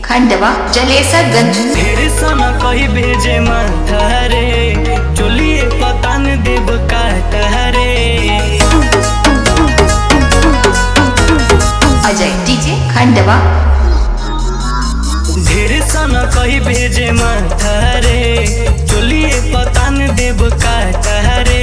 खंडवा जलेसरगंज। ढेर सना कही भेजे माथा रे, चोलिए पतान देव काटा रे। अजय डीजे खंडवा। ढेर सना कही भेजे माथा रे, चोलिए पतान देव काटा रे।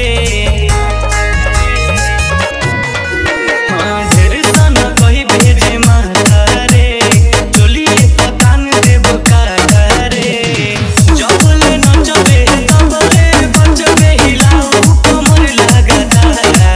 ढेर सना कही भेजे माथा रे, चोलिए पतान देव काटा रे। जबले नचबे तबले बजबे हिलाओ कमर लगाता।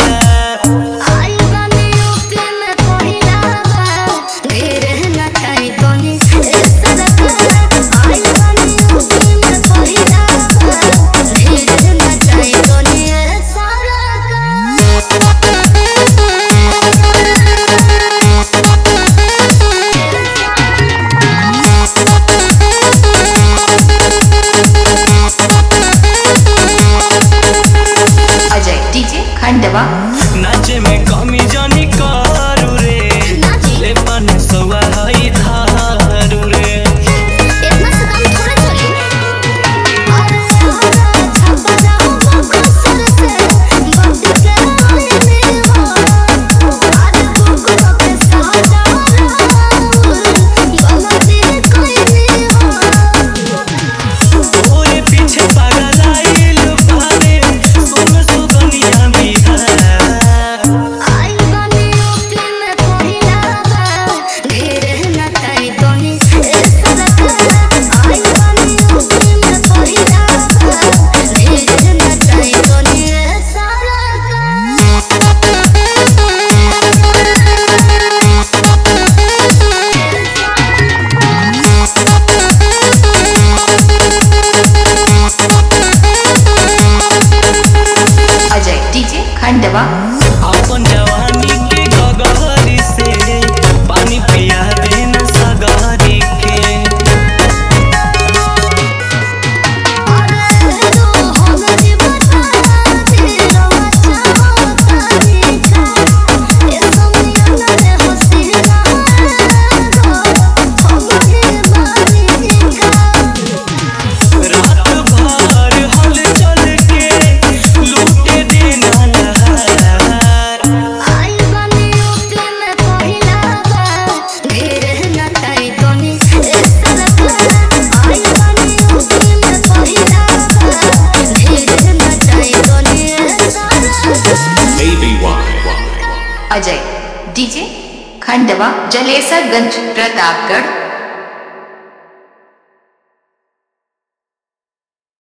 खंडवा नाचे में कमी जानी करू रे, ले पान सवा हई धारू रे। ओरे पीछे पागल आइल बारे, सोन सुगनिया खंडवा अपन जवानी के गगरी से पानी पिया देना सगारी के। रात भर हल चल के लूटे देना अजय डीजे खंडवा जलेसरगंज प्रतापगढ़।